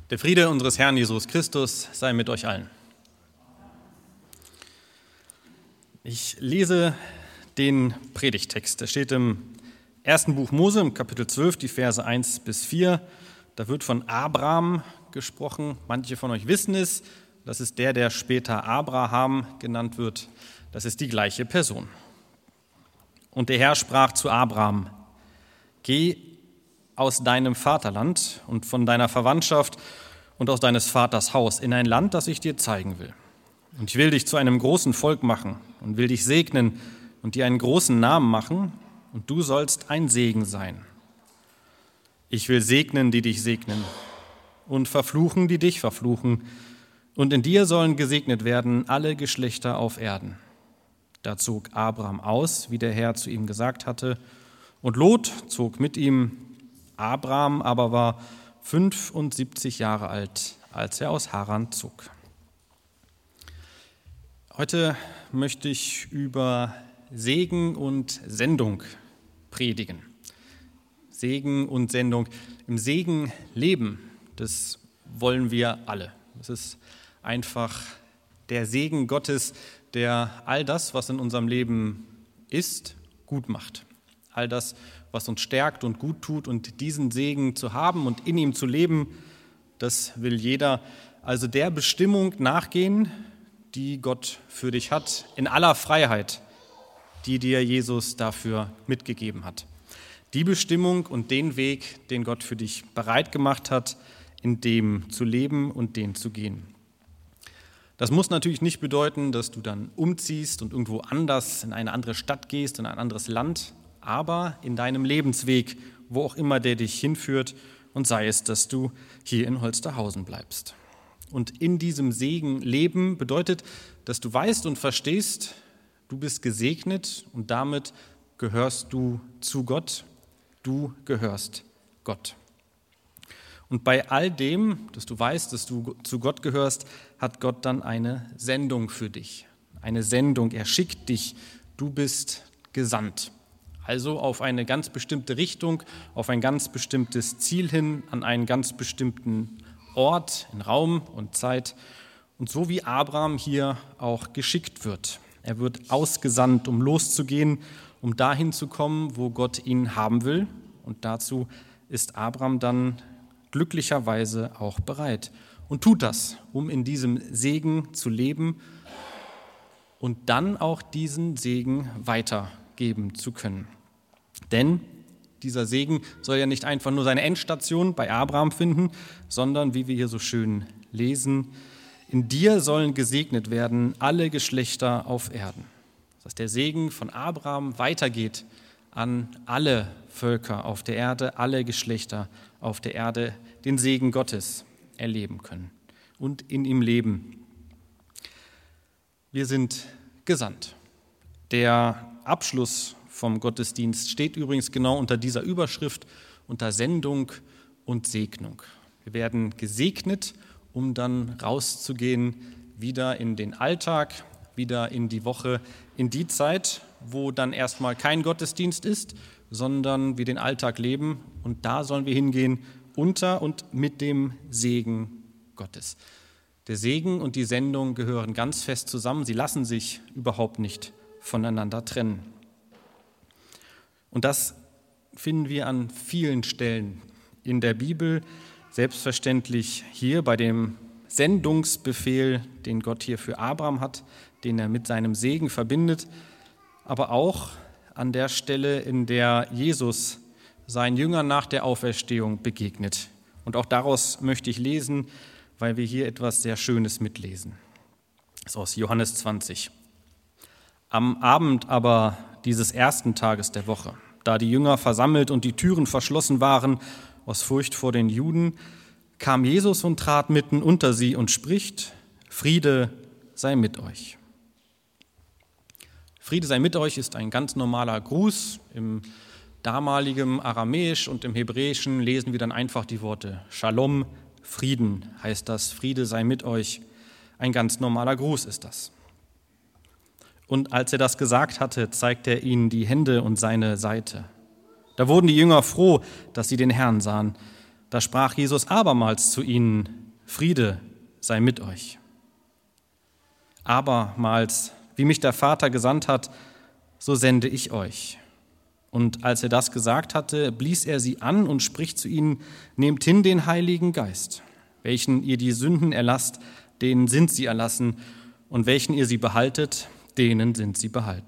Der Friede unseres Herrn Jesus Christus sei mit euch allen. Ich lese den Predigttext. Der steht im ersten Buch Mose, im Kapitel 12, die Verse 1 bis 4. Da wird von Abraham gesprochen. Manche von euch wissen es. Das ist der später Abraham genannt wird. Das ist die gleiche Person. Und der Herr sprach zu Abraham: Geh aus deinem Vaterland und von deiner Verwandtschaft und aus deines Vaters Haus in ein Land, das ich dir zeigen will. Und ich will dich zu einem großen Volk machen und will dich segnen und dir einen großen Namen machen, und du sollst ein Segen sein. Ich will segnen, die dich segnen, und verfluchen, die dich verfluchen, und in dir sollen gesegnet werden alle Geschlechter auf Erden. Da zog Abraham aus, wie der Herr zu ihm gesagt hatte, und Lot zog mit ihm. Abraham aber war 75 Jahre alt, als er aus Haran zog. Heute möchte ich über Segen und Sendung predigen. Segen und Sendung. Im Segen leben, das wollen wir alle. Es ist einfach der Segen Gottes, der all das, was in unserem Leben ist, gut macht. All das, was uns stärkt und gut tut, und diesen Segen zu haben und in ihm zu leben, das will jeder. Also der Bestimmung nachgehen, die Gott für dich hat, in aller Freiheit, die dir Jesus dafür mitgegeben hat. Die Bestimmung und den Weg, den Gott für dich bereit gemacht hat, in dem zu leben und den zu gehen. Das muss natürlich nicht bedeuten, dass du dann umziehst und irgendwo anders in eine andere Stadt gehst, in ein anderes Land, aber in deinem Lebensweg, wo auch immer der dich hinführt, und sei es, dass du hier in Holsterhausen bleibst. Und in diesem Segen leben bedeutet, dass du weißt und verstehst, du bist gesegnet und damit gehörst du zu Gott, du gehörst Gott. Und bei all dem, dass du weißt, dass du zu Gott gehörst, hat Gott dann eine Sendung für dich. Eine Sendung, er schickt dich, du bist gesandt. Also auf eine ganz bestimmte Richtung, auf ein ganz bestimmtes Ziel hin, an einen ganz bestimmten Ort, in Raum und Zeit. Und so wie Abraham hier auch geschickt wird. Er wird ausgesandt, um loszugehen, um dahin zu kommen, wo Gott ihn haben will. Und dazu ist Abraham dann glücklicherweise auch bereit und tut das, um in diesem Segen zu leben und dann auch diesen Segen weitergeben zu können. Denn dieser Segen soll ja nicht einfach nur seine Endstation bei Abraham finden, sondern, wie wir hier so schön lesen, in dir sollen gesegnet werden alle Geschlechter auf Erden. Dass der Segen von Abraham weitergeht an alle Völker auf der Erde, alle Geschlechter auf der Erde, den Segen Gottes erleben können und in ihm leben. Wir sind gesandt. Der Abschluss vom Gottesdienst steht übrigens genau unter dieser Überschrift, unter Sendung und Segnung. Wir werden gesegnet, um dann rauszugehen, wieder in den Alltag, wieder in die Woche, in die Zeit, wo dann erstmal kein Gottesdienst ist, sondern wir den Alltag leben. Und da sollen wir hingehen, unter und mit dem Segen Gottes. Der Segen und die Sendung gehören ganz fest zusammen. Sie lassen sich überhaupt nicht voneinander trennen. Und das finden wir an vielen Stellen in der Bibel, selbstverständlich hier bei dem Sendungsbefehl, den Gott hier für Abraham hat, den er mit seinem Segen verbindet, aber auch an der Stelle, in der Jesus seinen Jüngern nach der Auferstehung begegnet. Und auch daraus möchte ich lesen, weil wir hier etwas sehr Schönes mitlesen. Das ist aus Johannes 20. Am Abend aber dieses ersten Tages der Woche, da die Jünger versammelt und die Türen verschlossen waren, aus Furcht vor den Juden, kam Jesus und trat mitten unter sie und spricht: Friede sei mit euch. Friede sei mit euch ist ein ganz normaler Gruß. Im damaligen Aramäisch und im Hebräischen lesen wir dann einfach die Worte Shalom, Frieden heißt das. Friede sei mit euch. Ein ganz normaler Gruß ist das. Und als er das gesagt hatte, zeigte er ihnen die Hände und seine Seite. Da wurden die Jünger froh, dass sie den Herrn sahen. Da sprach Jesus abermals zu ihnen: Friede sei mit euch. Abermals, wie mich der Vater gesandt hat, so sende ich euch. Und als er das gesagt hatte, blies er sie an und spricht zu ihnen: Nehmt hin den Heiligen Geist. Welchen ihr die Sünden erlasst, denen sind sie erlassen, und welchen ihr sie behaltet, denen sind sie behalten.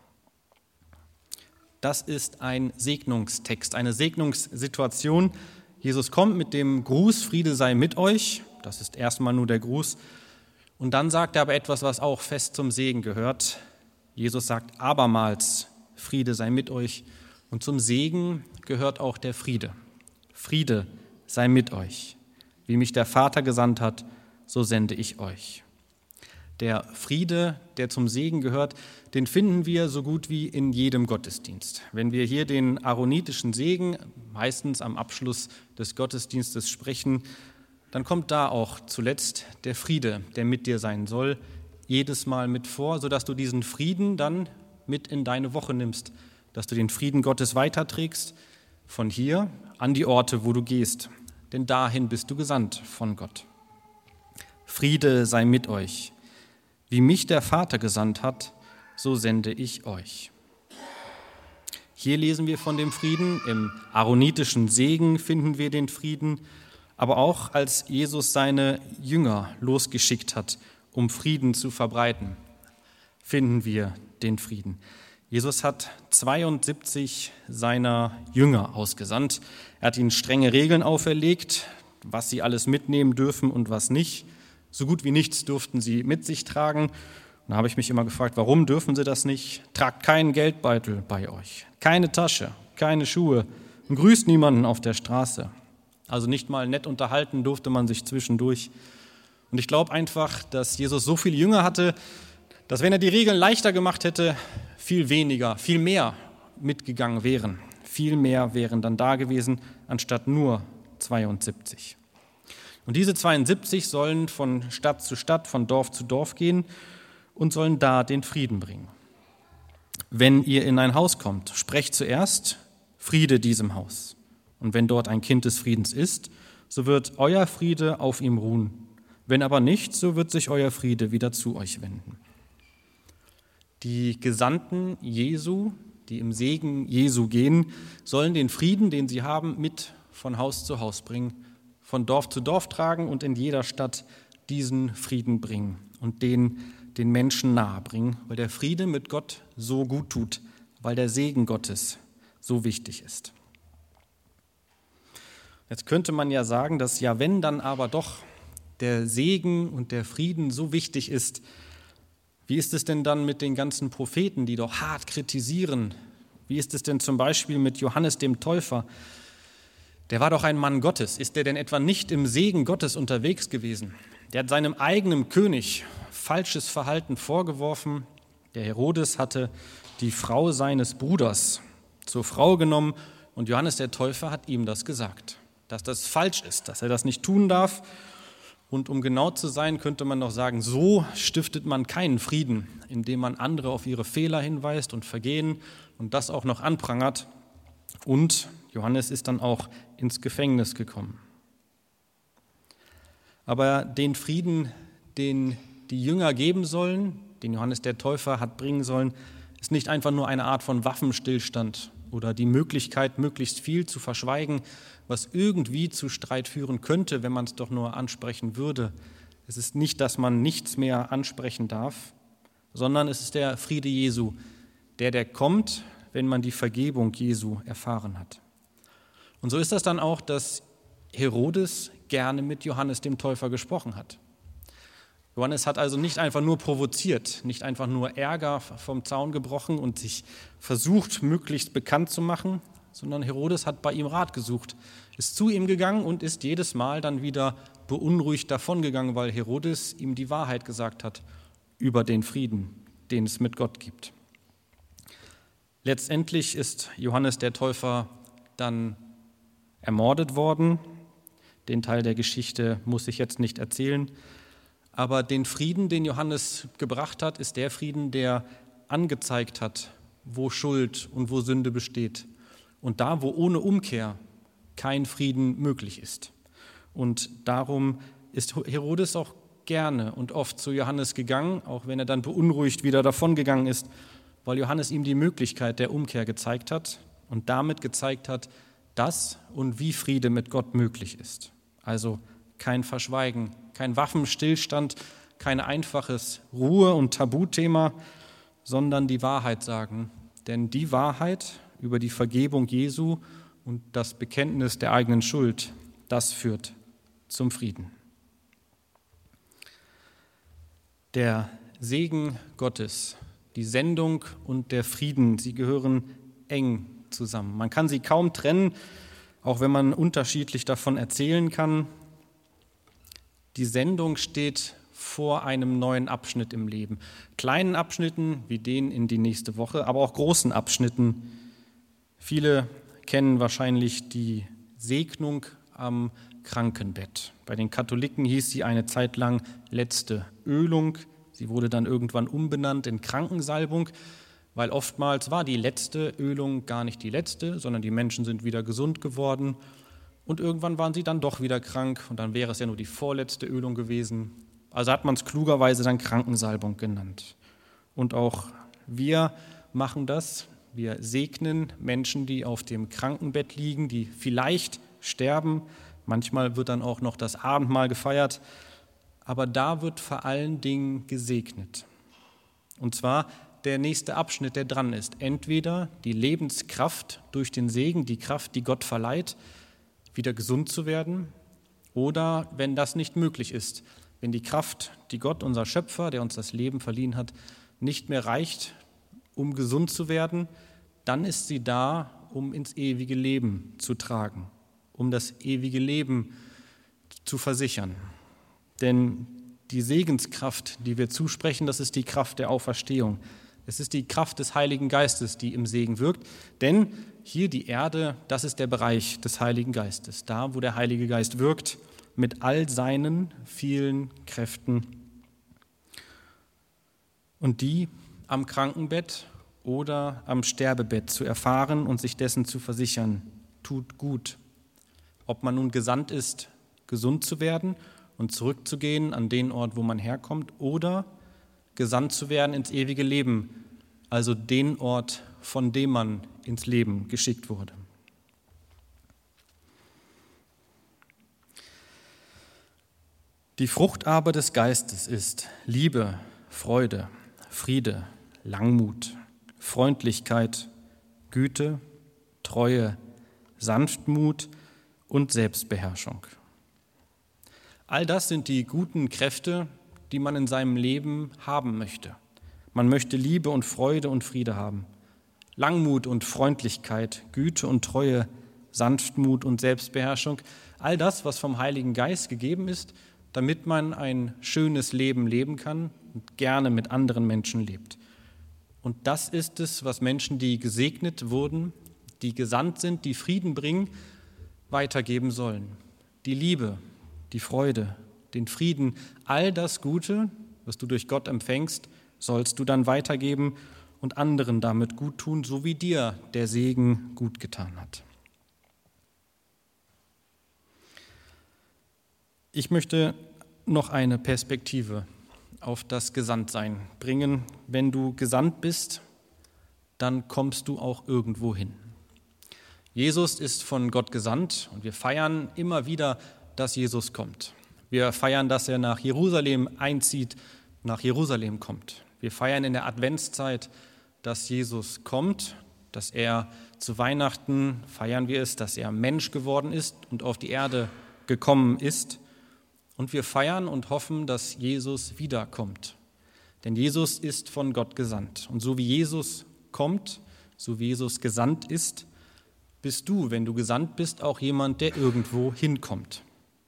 Das ist ein Segnungstext, eine Segnungssituation. Jesus kommt mit dem Gruß: Friede sei mit euch. Das ist erstmal nur der Gruß. Und dann sagt er aber etwas, was auch fest zum Segen gehört. Jesus sagt abermals: Friede sei mit euch. Und zum Segen gehört auch der Friede. Friede sei mit euch. Wie mich der Vater gesandt hat, so sende ich euch. Der Friede, der zum Segen gehört, den finden wir so gut wie in jedem Gottesdienst. Wenn wir hier den aaronitischen Segen meistens am Abschluss des Gottesdienstes sprechen, dann kommt da auch zuletzt der Friede, der mit dir sein soll, jedes Mal mit vor, sodass du diesen Frieden dann mit in deine Woche nimmst, dass du den Frieden Gottes weiterträgst von hier an die Orte, wo du gehst, denn dahin bist du gesandt von Gott. Friede sei mit euch. Wie mich der Vater gesandt hat, so sende ich euch. Hier lesen wir von dem Frieden, im aaronitischen Segen finden wir den Frieden, aber auch als Jesus seine Jünger losgeschickt hat, um Frieden zu verbreiten, finden wir den Frieden. Jesus hat 72 seiner Jünger ausgesandt. Er hat ihnen strenge Regeln auferlegt, was sie alles mitnehmen dürfen und was nicht. So gut wie nichts durften sie mit sich tragen. Und da habe ich mich immer gefragt, warum dürfen sie das nicht? Tragt keinen Geldbeutel bei euch, keine Tasche, keine Schuhe und grüßt niemanden auf der Straße. Also nicht mal nett unterhalten durfte man sich zwischendurch. Und ich glaube einfach, dass Jesus so viele Jünger hatte, dass wenn er die Regeln leichter gemacht hätte, viel weniger, viel mehr mitgegangen wären. Viel mehr wären dann da gewesen, anstatt nur 72. Und diese 72 sollen von Stadt zu Stadt, von Dorf zu Dorf gehen und sollen da den Frieden bringen. Wenn ihr in ein Haus kommt, sprecht zuerst: Friede diesem Haus. Und wenn dort ein Kind des Friedens ist, so wird euer Friede auf ihm ruhen. Wenn aber nicht, so wird sich euer Friede wieder zu euch wenden. Die Gesandten Jesu, die im Segen Jesu gehen, sollen den Frieden, den sie haben, mit von Haus zu Haus bringen, von Dorf zu Dorf tragen und in jeder Stadt diesen Frieden bringen und den Menschen nahe bringen, weil der Friede mit Gott so gut tut, weil der Segen Gottes so wichtig ist. Jetzt könnte man ja sagen, dass ja, wenn dann aber doch der Segen und der Frieden so wichtig ist, wie ist es denn dann mit den ganzen Propheten, die doch hart kritisieren? Wie ist es denn zum Beispiel mit Johannes dem Täufer? Der war doch ein Mann Gottes. Ist der denn etwa nicht im Segen Gottes unterwegs gewesen? Der hat seinem eigenen König falsches Verhalten vorgeworfen. Der Herodes hatte die Frau seines Bruders zur Frau genommen und Johannes der Täufer hat ihm das gesagt, dass das falsch ist, dass er das nicht tun darf. Und um genau zu sein, könnte man noch sagen, so stiftet man keinen Frieden, indem man andere auf ihre Fehler hinweist und Vergehen und das auch noch anprangert. Und Johannes ist dann auch ins Gefängnis gekommen. Aber den Frieden, den die Jünger geben sollen, den Johannes der Täufer hat bringen sollen, ist nicht einfach nur eine Art von Waffenstillstand oder die Möglichkeit, möglichst viel zu verschweigen, was irgendwie zu Streit führen könnte, wenn man es doch nur ansprechen würde. Es ist nicht, dass man nichts mehr ansprechen darf, sondern es ist der Friede Jesu, der kommt, wenn man die Vergebung Jesu erfahren hat. Und so ist das dann auch, dass Herodes gerne mit Johannes dem Täufer gesprochen hat. Johannes hat also nicht einfach nur provoziert, nicht einfach nur Ärger vom Zaun gebrochen und sich versucht, möglichst bekannt zu machen, sondern Herodes hat bei ihm Rat gesucht, ist zu ihm gegangen und ist jedes Mal dann wieder beunruhigt davongegangen, weil Herodes ihm die Wahrheit gesagt hat über den Frieden, den es mit Gott gibt. Letztendlich ist Johannes der Täufer dann ermordet worden. Den Teil der Geschichte muss ich jetzt nicht erzählen. Aber den Frieden, den Johannes gebracht hat, ist der Frieden, der angezeigt hat, wo Schuld und wo Sünde besteht. Und da, wo ohne Umkehr kein Frieden möglich ist. Und darum ist Herodes auch gerne und oft zu Johannes gegangen, auch wenn er dann beunruhigt wieder davongegangen ist, weil Johannes ihm die Möglichkeit der Umkehr gezeigt hat und damit gezeigt hat, dass und wie Friede mit Gott möglich ist. Also kein Verschweigen, kein Waffenstillstand, kein einfaches Ruhe- und Tabuthema, sondern die Wahrheit sagen. Denn die Wahrheit über die Vergebung Jesu und das Bekenntnis der eigenen Schuld, das führt zum Frieden. Der Segen Gottes, die Sendung und der Frieden, sie gehören eng zusammen. Man kann sie kaum trennen, auch wenn man unterschiedlich davon erzählen kann. Die Sendung steht vor einem neuen Abschnitt im Leben. Kleinen Abschnitten wie den in die nächste Woche, aber auch großen Abschnitten. Viele kennen wahrscheinlich die Segnung am Krankenbett. Bei den Katholiken hieß sie eine Zeit lang letzte Ölung. Sie wurde dann irgendwann umbenannt in Krankensalbung, weil oftmals war die letzte Ölung gar nicht die letzte, sondern die Menschen sind wieder gesund geworden und irgendwann waren sie dann doch wieder krank und dann wäre es ja nur die vorletzte Ölung gewesen. Also hat man es klugerweise dann Krankensalbung genannt. Und auch wir machen das. Wir segnen Menschen, die auf dem Krankenbett liegen, die vielleicht sterben. Manchmal wird dann auch noch das Abendmahl gefeiert. Aber da wird vor allen Dingen gesegnet. Und zwar der nächste Abschnitt, der dran ist. Entweder die Lebenskraft durch den Segen, die Kraft, die Gott verleiht, wieder gesund zu werden. Oder wenn das nicht möglich ist, wenn die Kraft, die Gott, unser Schöpfer, der uns das Leben verliehen hat, nicht mehr reicht, um gesund zu werden, dann ist sie da, um ins ewige Leben zu tragen, um das ewige Leben zu versichern. Denn die Segenskraft, die wir zusprechen, das ist die Kraft der Auferstehung. Es ist die Kraft des Heiligen Geistes, die im Segen wirkt. Denn hier die Erde, das ist der Bereich des Heiligen Geistes. Da, wo der Heilige Geist wirkt, mit all seinen vielen Kräften. Und die am Krankenbett oder am Sterbebett zu erfahren und sich dessen zu versichern, tut gut. Ob man nun gesandt ist, gesund zu werden und zurückzugehen an den Ort, wo man herkommt, oder gesandt zu werden ins ewige Leben, also den Ort, von dem man ins Leben geschickt wurde. Die Frucht aber des Geistes ist Liebe, Freude, Friede, Langmut, Freundlichkeit, Güte, Treue, Sanftmut und Selbstbeherrschung. All das sind die guten Kräfte, die man in seinem Leben haben möchte. Man möchte Liebe und Freude und Friede haben, Langmut und Freundlichkeit, Güte und Treue, Sanftmut und Selbstbeherrschung. All das, was vom Heiligen Geist gegeben ist, damit man ein schönes Leben leben kann und gerne mit anderen Menschen lebt. Und das ist es, was Menschen, die gesegnet wurden, die gesandt sind, die Frieden bringen, weitergeben sollen. Die Liebe, die Freude, den Frieden, all das Gute, was du durch Gott empfängst, sollst du dann weitergeben und anderen damit gut tun, so wie dir der Segen gut getan hat. Ich möchte noch eine Perspektive auf das Gesandtsein bringen. Wenn du gesandt bist, dann kommst du auch irgendwo hin. Jesus ist von Gott gesandt und wir feiern immer wieder, dass Jesus kommt. Wir feiern, dass er nach Jerusalem einzieht, nach Jerusalem kommt. Wir feiern in der Adventszeit, dass Jesus kommt, dass er zu Weihnachten feiern wir es, dass er Mensch geworden ist und auf die Erde gekommen ist. Und wir feiern und hoffen, dass Jesus wiederkommt. Denn Jesus ist von Gott gesandt. Und so wie Jesus kommt, so wie Jesus gesandt ist, bist du, wenn du gesandt bist, auch jemand, der irgendwo hinkommt.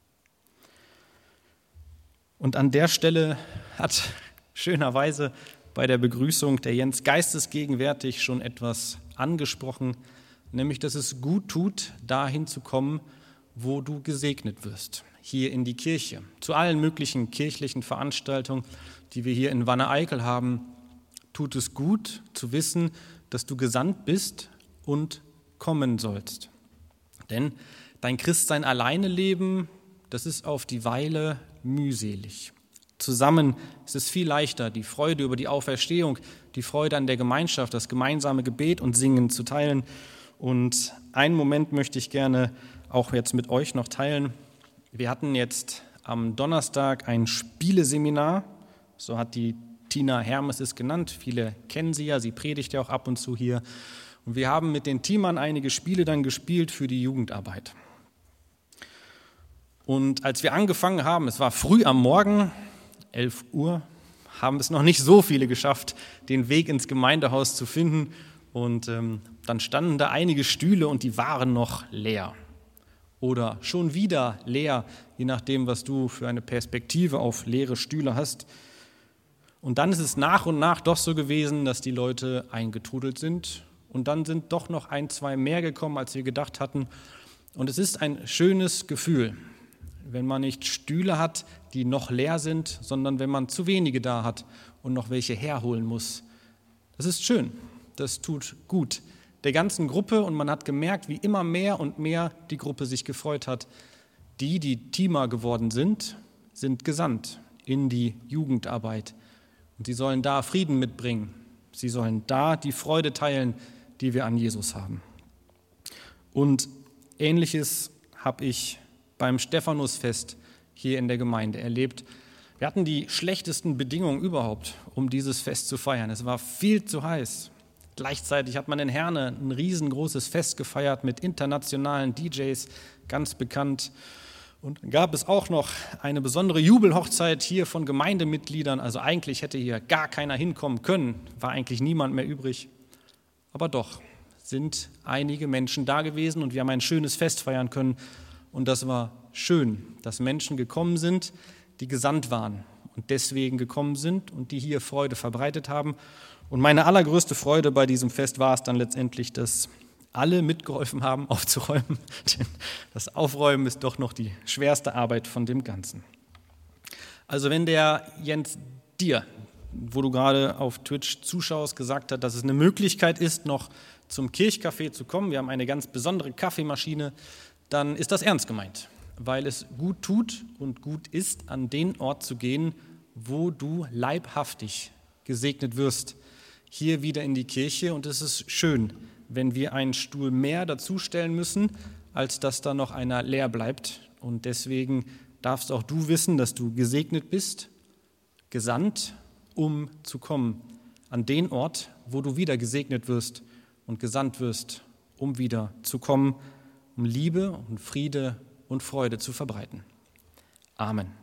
Und an der Stelle hat schönerweise bei der Begrüßung der Jens geistesgegenwärtig schon etwas angesprochen, nämlich, dass es gut tut, dahin zu kommen, wo du gesegnet wirst. Hier in die Kirche, zu allen möglichen kirchlichen Veranstaltungen, die wir hier in Wanne-Eickel haben, tut es gut zu wissen, dass du gesandt bist und kommen sollst. Denn dein Christsein alleine leben, das ist auf die Weile mühselig. Zusammen ist es viel leichter, die Freude über die Auferstehung, die Freude an der Gemeinschaft, das gemeinsame Gebet und Singen zu teilen. Und einen Moment möchte ich gerne auch jetzt mit euch noch teilen. Wir hatten jetzt am Donnerstag ein Spieleseminar, so hat die Tina Hermes es genannt. Viele kennen sie ja, sie predigt ja auch ab und zu hier. Und wir haben mit den Teamern einige Spiele dann gespielt für die Jugendarbeit. Und als wir angefangen haben, es war früh am Morgen, 11 Uhr, haben es noch nicht so viele geschafft, den Weg ins Gemeindehaus zu finden. Und dann standen da einige Stühle und die waren noch leer. Oder schon wieder leer, je nachdem, was du für eine Perspektive auf leere Stühle hast. Und dann ist es nach und nach doch so gewesen, dass die Leute eingetrudelt sind. Und dann sind doch noch 1, 2 mehr gekommen, als wir gedacht hatten. Und es ist ein schönes Gefühl, wenn man nicht Stühle hat, die noch leer sind, sondern wenn man zu wenige da hat und noch welche herholen muss. Das ist schön, das tut gut der ganzen Gruppe und man hat gemerkt, wie immer mehr und mehr die Gruppe sich gefreut hat. Die Teamer geworden sind, sind gesandt in die Jugendarbeit. Und sie sollen da Frieden mitbringen. Sie sollen da die Freude teilen, die wir an Jesus haben. Und Ähnliches habe ich beim Stephanusfest hier in der Gemeinde erlebt. Wir hatten die schlechtesten Bedingungen überhaupt, um dieses Fest zu feiern. Es war viel zu heiß. Gleichzeitig hat man in Herne ein riesengroßes Fest gefeiert mit internationalen DJs, ganz bekannt. Und dann gab es auch noch eine besondere Jubelhochzeit hier von Gemeindemitgliedern. Also eigentlich hätte hier gar keiner hinkommen können, war eigentlich niemand mehr übrig. Aber doch sind einige Menschen da gewesen und wir haben ein schönes Fest feiern können. Und das war schön, dass Menschen gekommen sind, die gesandt waren und deswegen gekommen sind und die hier Freude verbreitet haben. Und meine allergrößte Freude bei diesem Fest war es dann letztendlich, dass alle mitgeholfen haben, aufzuräumen. Denn das Aufräumen ist doch noch die schwerste Arbeit von dem Ganzen. Also wenn der Jens dir, wo du gerade auf Twitch zuschaust, gesagt hat, dass es eine Möglichkeit ist, noch zum Kirchcafé zu kommen, wir haben eine ganz besondere Kaffeemaschine, dann ist das ernst gemeint, weil es gut tut und gut ist, an den Ort zu gehen, wo du leibhaftig gesegnet wirst, hier wieder in die Kirche. Und es ist schön, wenn wir einen Stuhl mehr dazustellen müssen, als dass da noch einer leer bleibt. Und deswegen darfst auch du wissen, dass du gesegnet bist, gesandt, um zu kommen an den Ort, wo du wieder gesegnet wirst und gesandt wirst, um wieder zu kommen, um Liebe und Friede und Freude zu verbreiten. Amen.